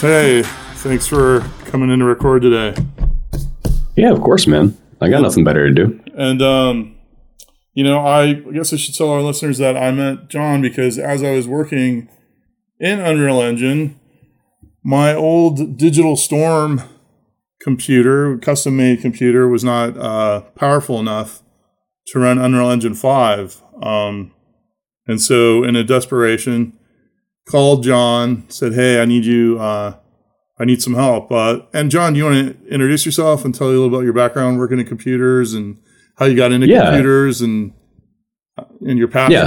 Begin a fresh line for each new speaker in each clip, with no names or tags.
Hey, thanks for coming in to record today.
Yeah, of course, man. I got nothing better to do.
And, I guess I should tell our listeners that I met John because as I was working in Unreal Engine, my old Digital Storm computer, custom-made computer, was not powerful enough to run Unreal Engine 5. And so in a desperation, called John, said, hey, I need some help. And John, do you want to introduce yourself and tell you a little about your background working in computers and how you got into computers and your passion?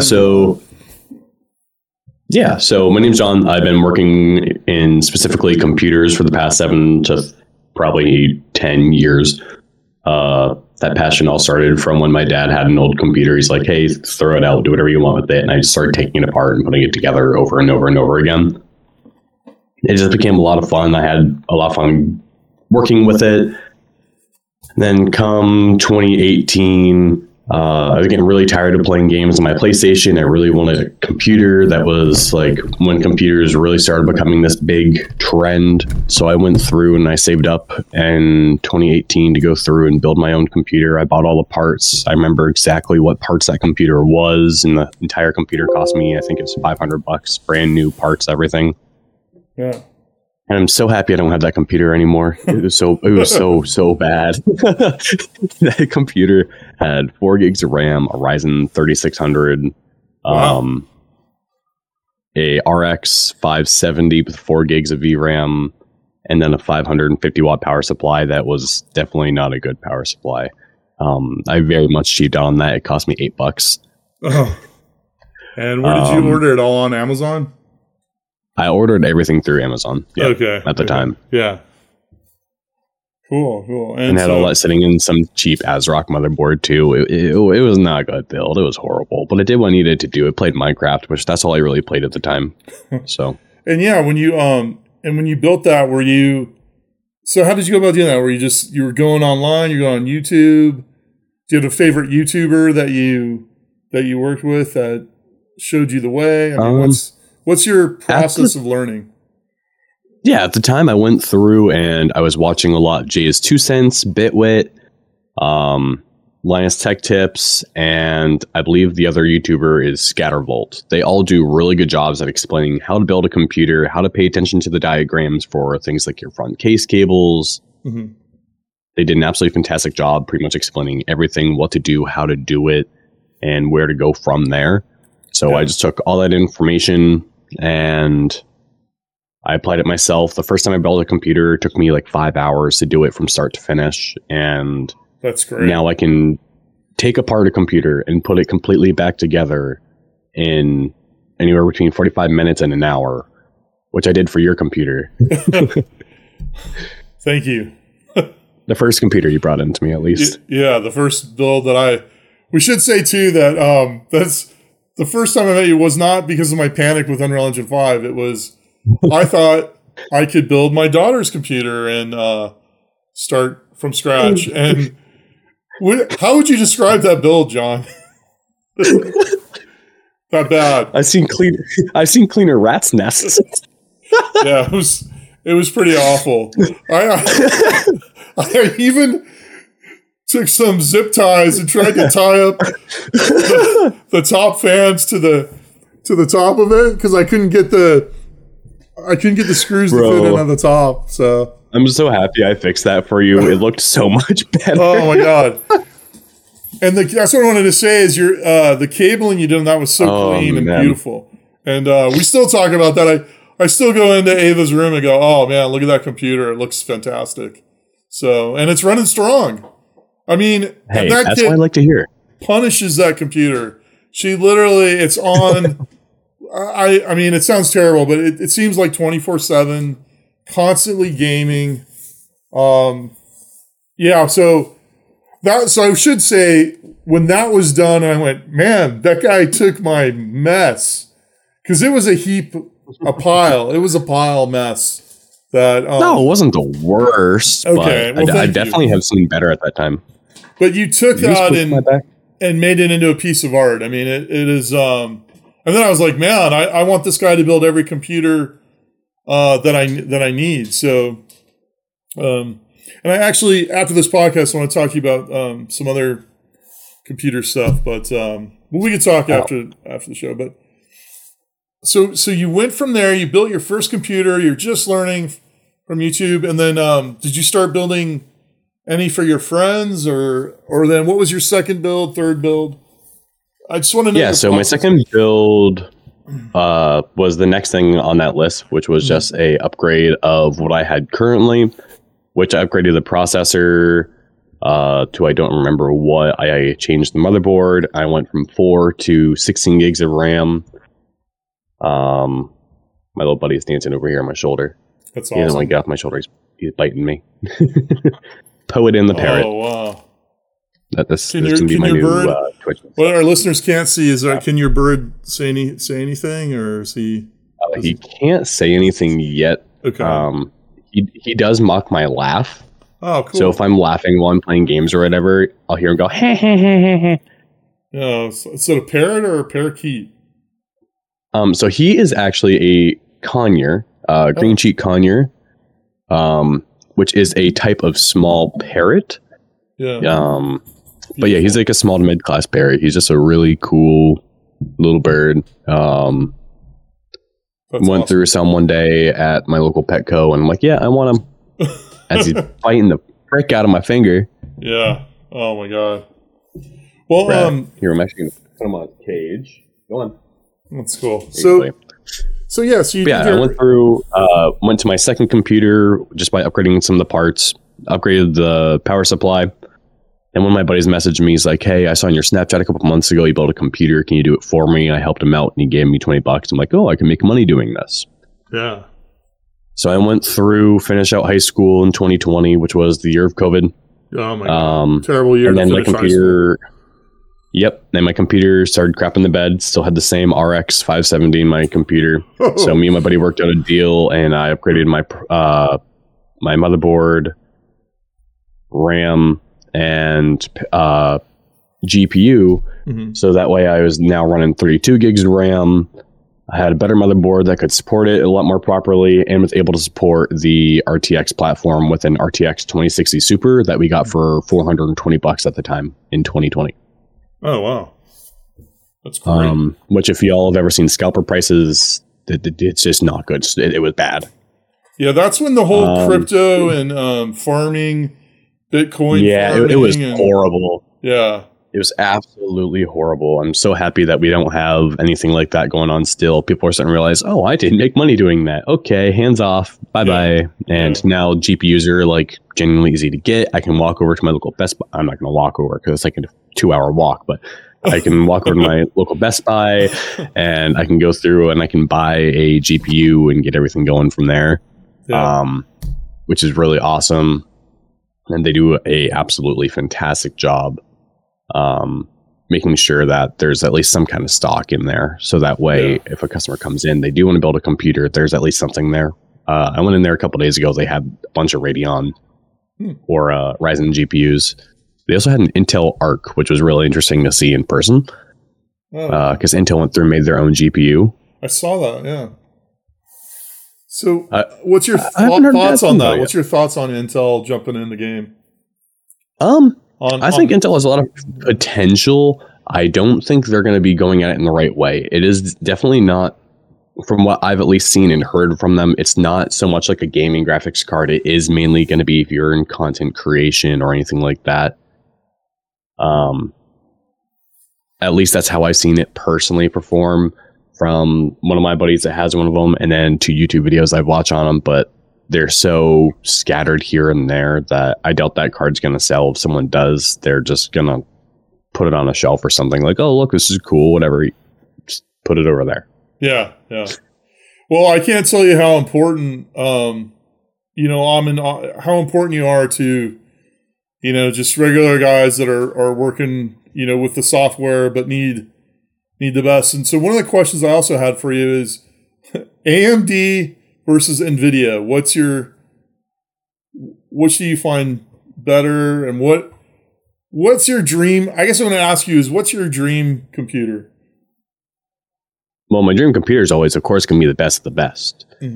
So my name's John. I've been working in specifically computers for the past 7 to probably 10 years. That passion all started from when my dad had an old computer. He's like, hey, throw it out, do whatever you want with it. And I just started taking it apart and putting it together over and over and over again. It just became a lot of fun. I had a lot of fun working with it. Then come 2018, I was getting really tired of playing games on my PlayStation. I really wanted a computer that was like when computers really started becoming this big trend. So I went through and I saved up in 2018 to go through and build my own computer. I bought all the parts. I remember exactly what parts that computer was, and the entire computer cost me, I think it's $500, brand new parts, everything.
Yeah.
And I'm so happy I don't have that computer anymore. It was so bad. That computer had 4 gigs of RAM, a Ryzen 3600,
wow.
A RX 570 with 4 gigs of VRAM, and then a 550 watt power supply that was definitely not a good power supply. I very much cheaped out on that. It cost me $8.
Oh. And where did you order it all on Amazon?
I ordered everything through Amazon. Yeah,
okay.
At the time.
Yeah. Cool.
And had all that sitting in some cheap ASRock motherboard too. It was not a good build. It was horrible, but it did what I needed to do. It played Minecraft, which that's all I really played at the time. So.
And yeah, when you built that, so how did you go about doing that? Were you were going online, you're going on YouTube? Do you have a favorite YouTuber that you worked with that showed you the way? I mean, what's your process of learning?
Yeah, at the time I went through and I was watching a lot of Jay's 2 Cents, Bitwit, Linus Tech Tips, and I believe the other YouTuber is Scattervolt. They all do really good jobs at explaining how to build a computer, how to pay attention to the diagrams for things like your front case cables.
Mm-hmm.
They did an absolutely fantastic job pretty much explaining everything, what to do, how to do it, and where to go from there. So I just took all that information and I applied it myself. The first time I built a computer, it took me like 5 hours to do it from start to finish. And
that's great.
Now I can take apart a computer and put it completely back together in anywhere between 45 minutes and an hour, which I did for your computer.
Thank you.
The first computer you brought into me, at least.
Yeah, the first build that we should say too that that's the first time I met you was not because of my panic with Unreal Engine 5. It was, I thought I could build my daughter's computer and start from scratch. And how would you describe that build, John? That bad.
I've seen cleaner rats' nests.
Yeah, it was pretty awful. I even took some zip ties and tried to tie up the top fans to the top of it because I couldn't get the screws to fit in on the top. So
I'm so happy I fixed that for you. It looked so much better.
Oh my god! And that's what I wanted to say is the cabling you did on that was so clean and beautiful. And we still talk about that. I still go into Ava's room and go, oh man, look at that computer. It looks fantastic. So, and it's running strong. I mean,
hey,
that
that's what I like to hear.
Punishes that computer. She literally, it's on. I mean, it sounds terrible, but it seems like 24/7, constantly gaming. Yeah. So I should say when that was done, I went, man, that guy took my mess because it was a pile. It was a pile mess. That
no, it wasn't the worst. Okay, but I definitely have seen better at that time.
But you took that and made it into a piece of art. I mean, it is. And then I was like, man, I want this guy to build every computer that I need. So, and I actually, after this podcast, I want to talk to you about some other computer stuff, but we could talk after the show. But so you went from there. You built your first computer. You're just learning from YouTube, and then did you start building any for your friends, or then what was your second build, third build? I just want to know.
Yeah, so my second build was the next thing on that list, which was just a upgrade of what I had currently, which I upgraded the processor to I don't remember what. I changed the motherboard. I went from 4 to 16 gigs of RAM. My little buddy's dancing over here on my shoulder.
That's awesome.
He doesn't want to get off my shoulder. He's biting me. Poet in the parrot.
Oh, wow.
This can be my new Twitch.
What our listeners can't see is, can your bird say anything, or is he?
He can't say anything yet.
Okay.
He does mock my laugh.
Oh, cool.
So if I'm laughing while I'm playing games or whatever, I'll hear him go, heh, heh, heh, heh, heh.
Oh, is it a parrot or a parakeet?
So he is actually a conure, green cheek conure, which is a type of small parrot.
Yeah.
But yeah, he's like a small to mid-class parrot. He's just a really cool little bird. Went through some one day at my local Petco, and I'm like, yeah, I want him. As he's biting the frick out of my finger.
Yeah. Oh my god. Well,
here, I'm actually going to put him on his cage. Go on.
That's cool. So
I went through, went to my second computer just by upgrading some of the parts, upgraded the power supply. And one of my buddies messaged me. He's like, hey, I saw on your Snapchat a couple months ago, you built a computer. Can you do it for me? I helped him out and he gave me $20. I'm like, oh, I can make money doing this.
Yeah.
So I went through, finished out high school in 2020, which was the year of COVID.
Oh my God. Terrible year.
And then my computer, then my computer started crapping the bed. Still had the same RX 570 in my computer. Oh. So me and my buddy worked out a deal, and I upgraded my my motherboard, RAM, and GPU. So that way I was now running 32 gigs of RAM. I had a better motherboard that could support it a lot more properly, and was able to support the RTX platform with an RTX 2060 Super that we got for $420 at the time in 2020.
Oh, wow. That's great.
Which, if y'all have ever seen scalper prices, it's just not good. It was bad.
Yeah, that's when the whole crypto and farming, Bitcoin.
Yeah, it was horrible.
Yeah.
It was absolutely horrible. I'm so happy that we don't have anything like that going on still. People are starting to realize, oh, I didn't make money doing that. Okay, hands off. Bye-bye. And now GPUs are like genuinely easy to get. I can walk over to my local Best Buy. I'm not going to walk over because it's like a 2-hour walk, but I can walk over to my local Best Buy and I can go through and I can buy a GPU and get everything going from there, which is really awesome. And they do a absolutely fantastic job making sure that there's at least some kind of stock in there. So that way, if a customer comes in, they do want to build a computer, there's at least something there. I went in there a couple days ago. They had a bunch of Radeon or Ryzen GPUs. They also had an Intel Arc, which was really interesting to see in person. Because Intel went through and made their own GPU.
I saw that, yeah. So what's your thoughts on that? What's your thoughts on Intel jumping in the game?
I think Intel has a lot of potential. I don't think they're going to be going at it in the right way. It is definitely not, from what I've at least seen and heard from them, it's not so much like a gaming graphics card. It is mainly going to be if you're in content creation or anything like that. At least that's how I've seen it personally perform from one of my buddies that has one of them, and then 2 YouTube videos I've watched on them, but they're so scattered here and there that I doubt that card's going to sell. If someone does, they're just going to put it on a shelf or something like, oh, look, this is cool, whatever. Just put it over there.
Yeah, yeah. Well, I can't tell you how important, how important you are to, just regular guys that are working, with the software, but need the best. And so one of the questions I also had for you is AMD versus NVIDIA. Which do you find better, and what's your dream? I guess I'm going to ask you is, what's your dream computer?
Well, my dream computer is always, of course, going to be the best of the best.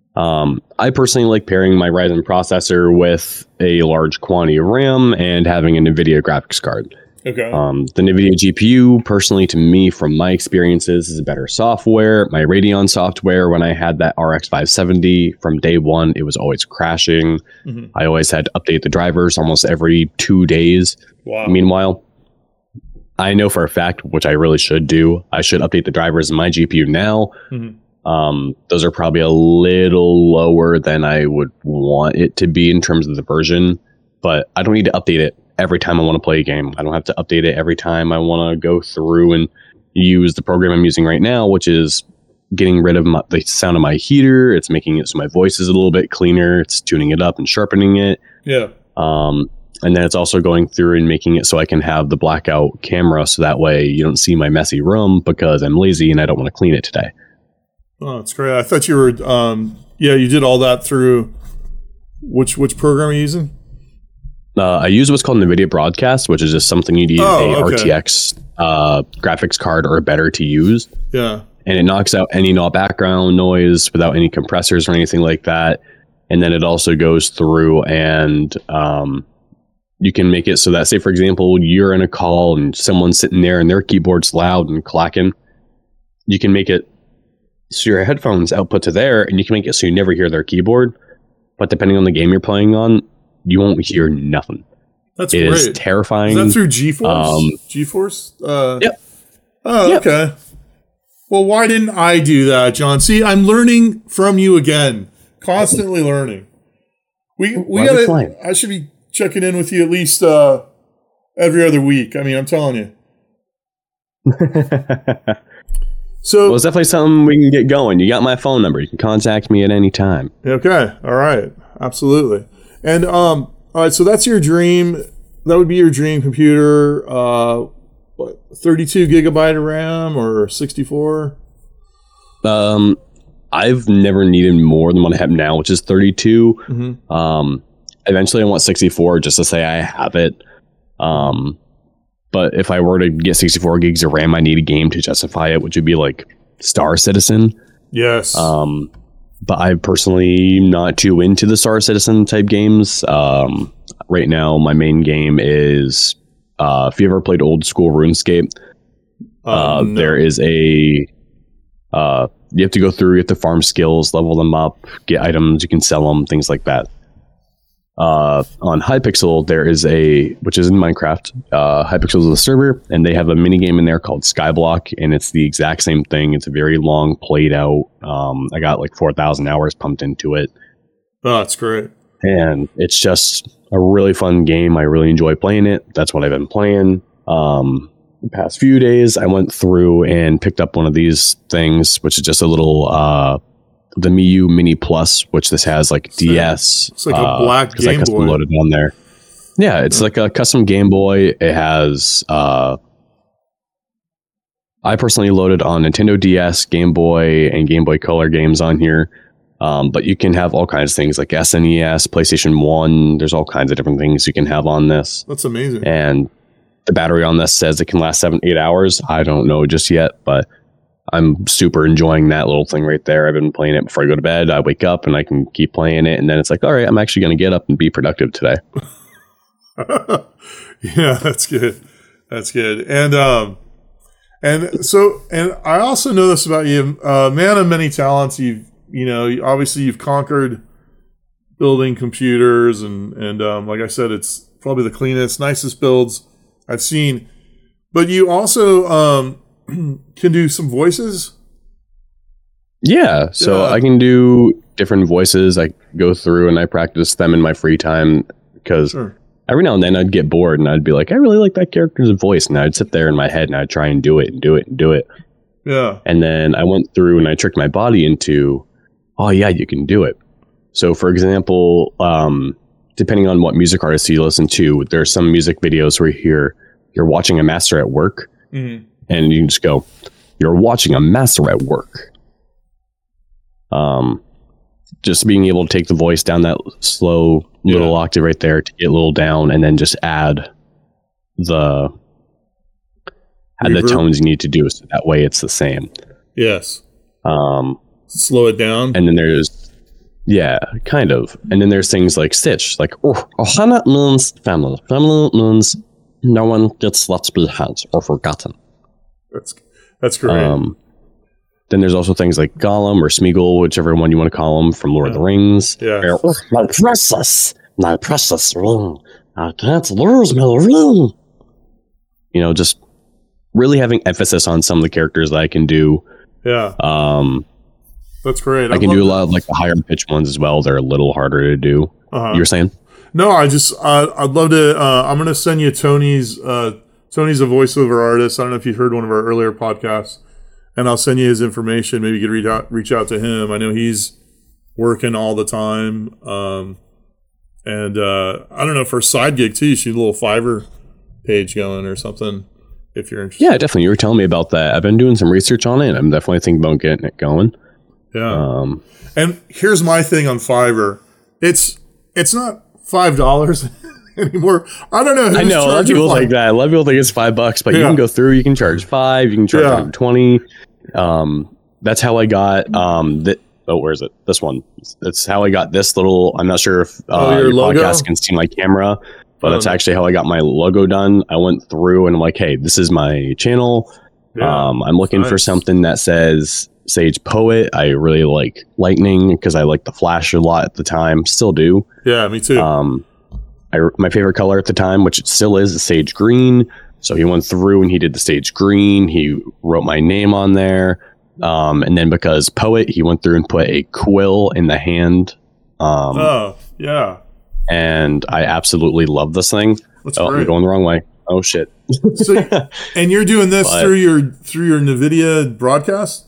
I personally like pairing my Ryzen processor with a large quantity of RAM and having an NVIDIA graphics card.
Okay.
The NVIDIA GPU, personally, to me, from my experiences, is better software. My Radeon software, when I had that RX 570 from day one, it was always crashing. I always had to update the drivers almost every 2 days.
Wow.
Meanwhile, I know for a fact, which I really should do, I should update the drivers in my GPU now. Those are probably a little lower than I would want it to be in terms of the version, but I don't need to update it every time I want to play a game. I don't have to update it every time I want to go through and use the program I'm using right now, which is getting rid of the sound of my heater. It's making it so my voice is a little bit cleaner. It's tuning it up and sharpening it.
Yeah.
And then it's also going through and making it so I can have the blackout camera, so that way you don't see my messy room because I'm lazy and I don't want to clean it today.
Oh, that's great. I thought you were, you did all that through which program are you using?
I use what's called NVIDIA Broadcast, which is just something you need RTX graphics card or better to use.
Yeah.
And it knocks out any background noise without any compressors or anything like that. And then it also goes through and you can make it so that, say, for example, you're in a call and someone's sitting there and their keyboard's loud and clacking. You can make it so your headphones output to there, and you can make it so you never hear their keyboard. But depending on the game you're playing on, you won't hear nothing.
That's
great.
It
is terrifying.
Is that through GeForce? GeForce?
Yep.
Oh,
yep.
Okay. Well, why didn't I do that, John? See, I'm learning from you again. Constantly learning. We gotta. I should be checking in with you at least every other week. I mean, I'm telling you. So
it's definitely something we can get going. You got my phone number. You can contact me at any time.
Okay. All right. Absolutely. And all right. So that's your dream. That would be your dream computer. 32 gigabyte of RAM or 64?
I've never needed more than what I have now, which is 32. Eventually I want 64 just to say I have it. But if I were to get 64 gigs of RAM, I need a game to justify it, which would be like Star Citizen.
Yes.
But I personally am not too into the Star Citizen type games. Right now, my main game is, if you ever played old school RuneScape, no. There is you have to go through, you have to farm skills, level them up, get items, you can sell them, things like that. On Hypixel, there is which is in Minecraft, Hypixel is a server, and they have a mini game in there called Skyblock, and it's the exact same thing. It's a very long, played out. I got like 4,000 hours pumped into it.
Oh, that's great.
And it's just a really fun game. I really enjoy playing it. That's what I've been playing. The past few days, I went through and picked up one of these things, which is just a little the Miu Mini Plus, which this has like DS.
It's like a black Game
I custom
Boy.
loaded on there. Yeah, it's like a custom Game Boy. It has I personally loaded on Nintendo DS, Game Boy, and Game Boy Color games on here. But you can have all kinds of things like SNES, PlayStation 1. There's all kinds of different things you can have on this.
That's amazing.
And the battery on this says it can last 7-8 hours. I don't know just yet, but I'm super enjoying that little thing right there. I've been playing it before I go to bed. I wake up and I can keep playing it. And then it's like, all right, I'm actually going to get up and be productive today.
Yeah, that's good. That's good. And I also know this about you, man of many talents. You've conquered building computers and like I said, it's probably the cleanest, nicest builds I've seen. But you also can do some voices.
Yeah, so I can do different voices. I go through and I practice them in my free time because every now and then I'd get bored and I'd be like, I really like that character's voice, and I'd sit there in my head and I'd try and do it and do it and do it.
Yeah.
And then I went through and I tricked my body into, oh yeah, you can do it. So for example, depending on what music artist you listen to, there are some music videos where you're watching a master at work.
Mm-hmm.
And you can just go, you're watching a master at work. Just being able to take the voice down that slow little octave right there to get a little down, and then just add the tones you need to do, so that way it's the same.
Yes. Slow it down.
And then there's Yeah, kind of. And then there's things like Stitch, like Ohana means family. Family means no one gets left behind or forgotten.
That's great.
Then there's also things like Gollum or Smeagol, whichever one you want to call them, from Lord of the Rings.
Yeah.
My precious ring. I can't lose my ring. You know, just really having emphasis on some of the characters that I can do.
Yeah. That's great.
I can do a lot of like the higher pitch ones as well. They're a little harder to do. You were saying?
No, I'd love to. I'm going to send you Tony's. Tony's a voiceover artist. I don't know if you heard one of our earlier podcasts, and I'll send you his information. Maybe you could reach out to him. I know he's working all the time. And I don't know, for a side gig too, you should a little Fiverr page going or something if you're interested.
Yeah, definitely. You were telling me about that. I've been doing some research on it. I'm definitely thinking about getting it going.
Yeah. And here's my thing on Fiverr. It's not $5 anymore. I don't know.
I know. A lot of people like that. A lot of people think it's $5, but you can go through. You can charge $5. You can charge $20. That's how I got where is it? This one. That's how I got this little. I'm not sure if your podcast can see my camera, but that's actually how I got my logo done. I went through and I'm like, hey, this is my channel. I'm looking for something that says Sage Poet. I really like lightning because I like the Flash a lot at the time. Still do.
Yeah, me too.
My favorite color at the time, which it still is sage green. So he went through and he did the sage green. He wrote my name on there. And then because Poet, he went through and put a quill in the hand.
Yeah.
And I absolutely love this thing.
That's
great. I'm going the wrong way. Oh shit.
And you're doing this through your NVIDIA broadcast?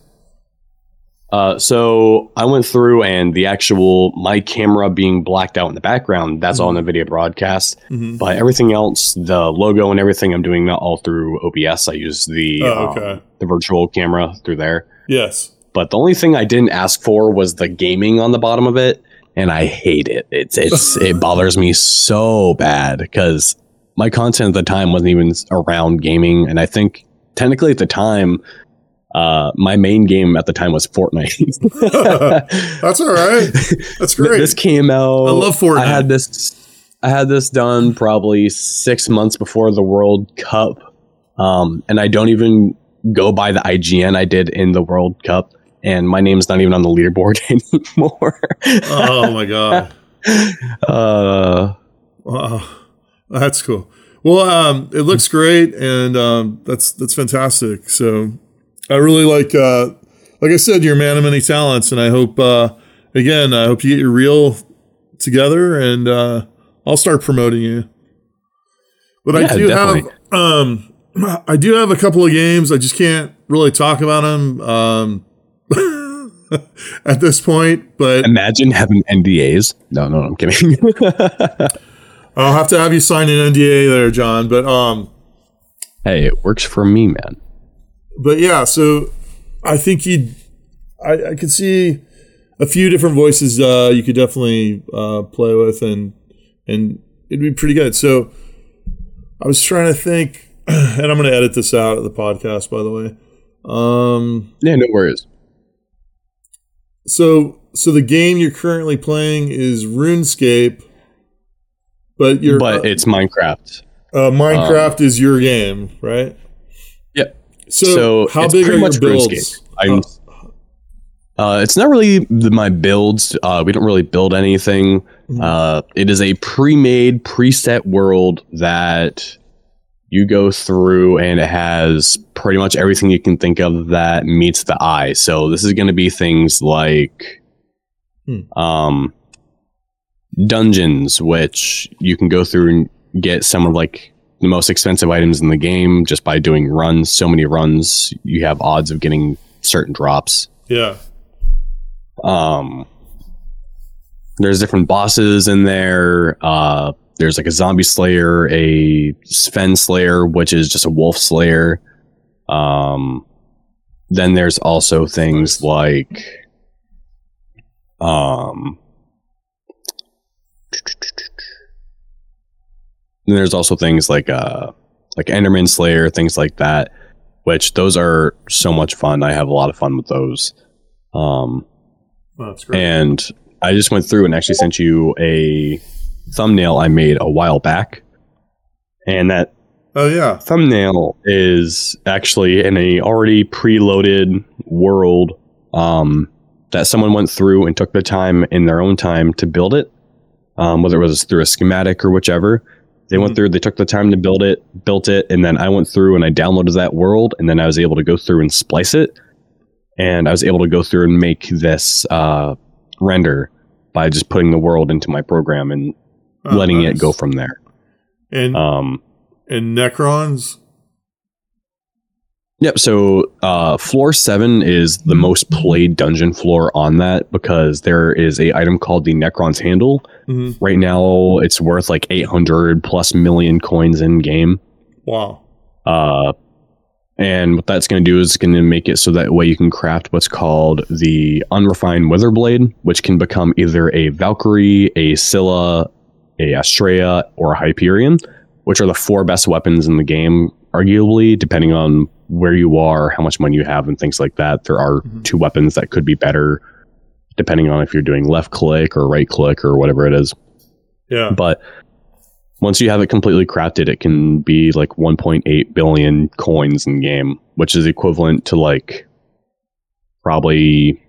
So I went through and my camera being blacked out in the background, that's all NVIDIA broadcast. But everything else, the logo and everything, I'm doing that all through OBS. I use the virtual camera through there.
Yes.
But the only thing I didn't ask for was the gaming on the bottom of it. And I hate it. It bothers me so bad because my content at the time wasn't even around gaming. And I think technically at the time, my main game at the time was Fortnite.
That's all right. That's great.
This came out.
I love Fortnite.
I had this done probably 6 months before the World Cup. And I don't even go by the IGN I did in the World Cup. And my name's not even on the leaderboard anymore.
Oh my God. Wow. That's cool. Well, it looks great. And that's fantastic. So I really like I said, you're a man of many talents, and I hope, you get your reel together, and I'll start promoting you. But I do have a couple of games. I just can't really talk about them at this point. But
imagine having NDAs. No, I'm kidding.
I'll have to have you sign an NDA there, John. But
hey, it works for me, man.
But yeah, so I think I could see a few different voices you could definitely play with, and it'd be pretty good. So I was trying to think, and I'm going to edit this out of the podcast, by the way.
Yeah, no worries.
So the game you're currently playing is RuneScape, but
it's Minecraft.
Minecraft is your game, right?
Yep.
So how big are your builds?
It's not really my builds. We don't really build anything. It is a pre-made, preset world that you go through, and it has pretty much everything you can think of that meets the eye. So this is going to be things like dungeons, which you can go through and get some of like the most expensive items in the game just by doing runs. So many runs, you have odds of getting certain drops.
Yeah.
There's different bosses in there. There's like a zombie slayer, a Sven slayer, which is just a wolf slayer. Then there's also things like then there's also things like Enderman Slayer, things like that, which those are so much fun. I have a lot of fun with those.
That's great.
And I just went through and actually sent you a thumbnail I made a while back. And that thumbnail is actually in a already preloaded world that someone went through and took the time in their own time to build it, whether it was through a schematic or whichever. They went through, they took the time to build it, and then I went through and I downloaded that world, and then I was able to go through and splice it, and I was able to go through and make this render by just putting the world into my program and letting it go from there.
And Necrons?
Yep, so floor 7 is the most played dungeon floor on that because there is a item called the Necron's Handle. Mm-hmm. Right now, it's worth like 800 plus million coins in game.
Wow.
And what that's going to do is going to make it so that way you can craft what's called the Unrefined Witherblade, which can become either a Valkyrie, a Scylla, a Astrea, or a Hyperion, which are the 4 best weapons in the game, arguably, depending on where you are, how much money you have, and things like that. There are 2 weapons that could be better, depending on if you're doing left click or right click or whatever it is.
Yeah.
But once you have it completely crafted, it can be like 1.8 billion coins in game, which is equivalent to like probably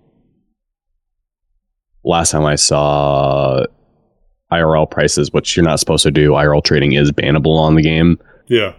last time I saw IRL prices, which you're not supposed to do. IRL trading is bannable on the game.
Yeah.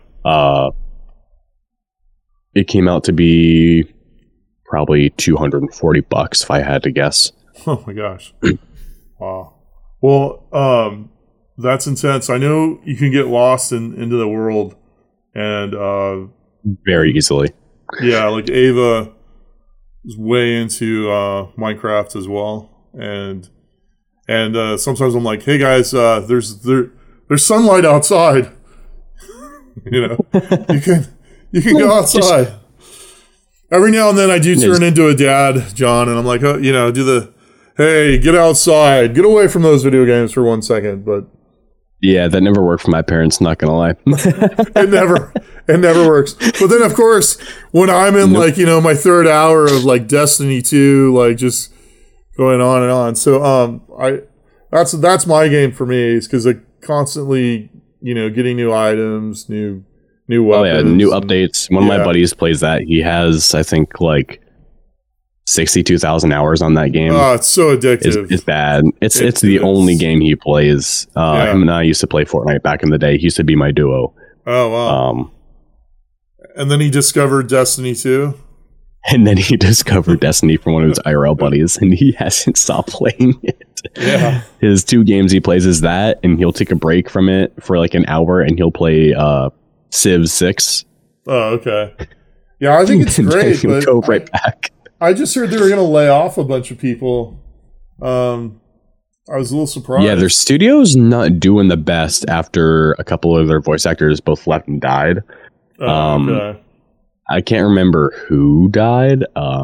It came out to be probably $240 if I had to guess.
Oh my gosh. Wow. Well, that's intense. I know you can get lost into the world and
very easily.
Yeah, like Ava is way into Minecraft as well. And sometimes I'm like, hey guys, there's sunlight outside. You know, you can go outside. Every now and then I do turn into a dad, John, and I'm like, oh, you know, hey, get outside, get away from those video games for 1 second. But
yeah, that never worked for my parents, not gonna lie.
It never works. But then of course, when I'm in like, you know, my 3rd hour of like Destiny 2, like just going on and on. So that's my game for me, is because I constantly, you know, getting new items, new weapons.
Oh yeah, new updates. One of my buddies plays that. He has, I think, like 62,000 hours on that game.
Oh, it's so addictive.
It's bad. It's the only game he plays. Him and I used to play Fortnite back in the day. He used to be my duo.
Oh wow. And then he discovered Destiny 2.
And then he discovered Destiny from one of his IRL buddies, and he hasn't stopped playing it.
Yeah.
His 2 games he plays is that, and he'll take a break from it for like an hour, and he'll play Civ 6.
Oh, okay. Yeah, I think it's great,
he'll
but
go right back.
I just heard they were going to lay off a bunch of people. I was a little surprised.
Yeah, their studio's not doing the best after a couple of their voice actors both left and died.
Okay.
I can't remember who died.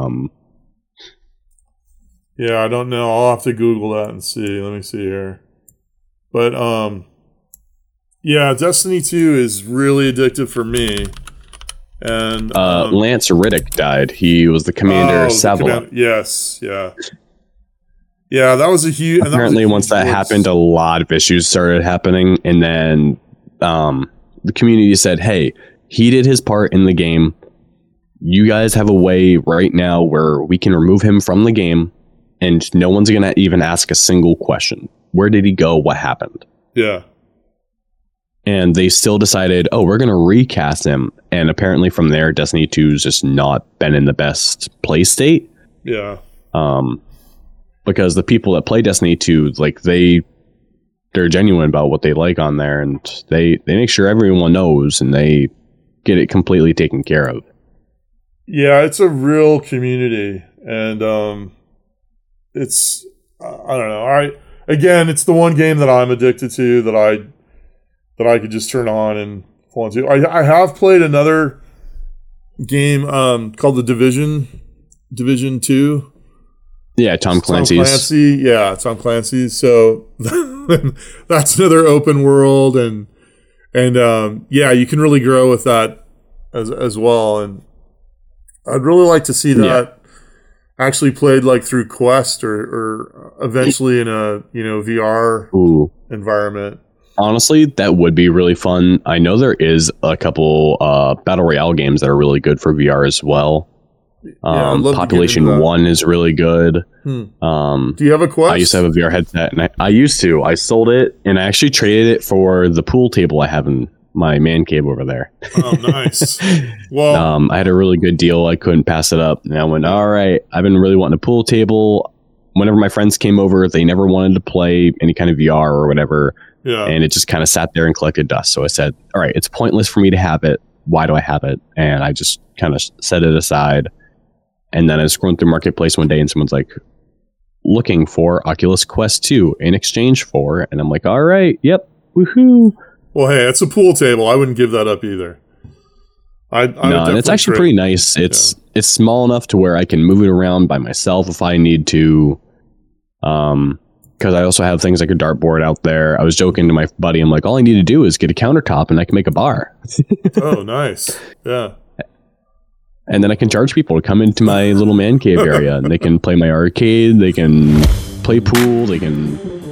Yeah, I don't know. I'll have to Google that and see. Let me see here. But yeah, Destiny 2 is really addictive for me. And
Lance Riddick died. He was the commander of Savala.
Yes, yeah. Yeah, that was a huge...
Apparently, once that happened, a lot of issues started happening. And then the community said, hey, he did his part in the game. You guys have a way right now where we can remove him from the game, and no one's going to even ask a single question. Where did he go? What happened?
Yeah.
And they still decided, oh, we're going to recast him. And apparently from there, Destiny 2's just not been in the best play state.
Yeah.
Because the people that play Destiny 2, like they're genuine about what they like on there, and they make sure everyone knows, and they get it completely taken care of.
Yeah, it's a real community, and it's I don't know. Again, it's the one game that I'm addicted to that I could just turn on and fall into. I have played another game called The Division 2.
Yeah, Tom Clancy's.
Yeah, Tom Clancy's. So that's another open world, and yeah, you can really grow with that as well. And I'd really like to see that actually played like through Quest or eventually in a VR environment.
Honestly, that would be really fun. I know there is a couple battle royale games that are really good for VR as well. Population 1 is really good.
Do you have a Quest?
I used to have a VR headset, and I sold it, and I actually traded it for the pool table I have in my man cave over there.
Oh, nice. Well,
I had a really good deal. I couldn't pass it up, and I went, all right, I've been really wanting a pool table. Whenever my friends came over, they never wanted to play any kind of VR or whatever.
Yeah.
And it just kind of sat there and collected dust. So I said, all right, it's pointless for me to have it. Why do I have it? And I just kind of set it aside. And then I was scrolling through Marketplace one day and someone's like, looking for Oculus Quest 2 in exchange for. And I'm like, all right, yep, woohoo.
Well, hey, it's a pool table. I wouldn't give that up either.
And it's actually pretty nice. It's small enough to where I can move it around by myself if I need to. Because I also have things like a dartboard out there. I was joking to my buddy. I'm like, all I need to do is get a countertop and I can make a bar.
Oh, nice. Yeah.
And then I can charge people to come into my little man cave area. And they can play my arcade. They can play pool. They can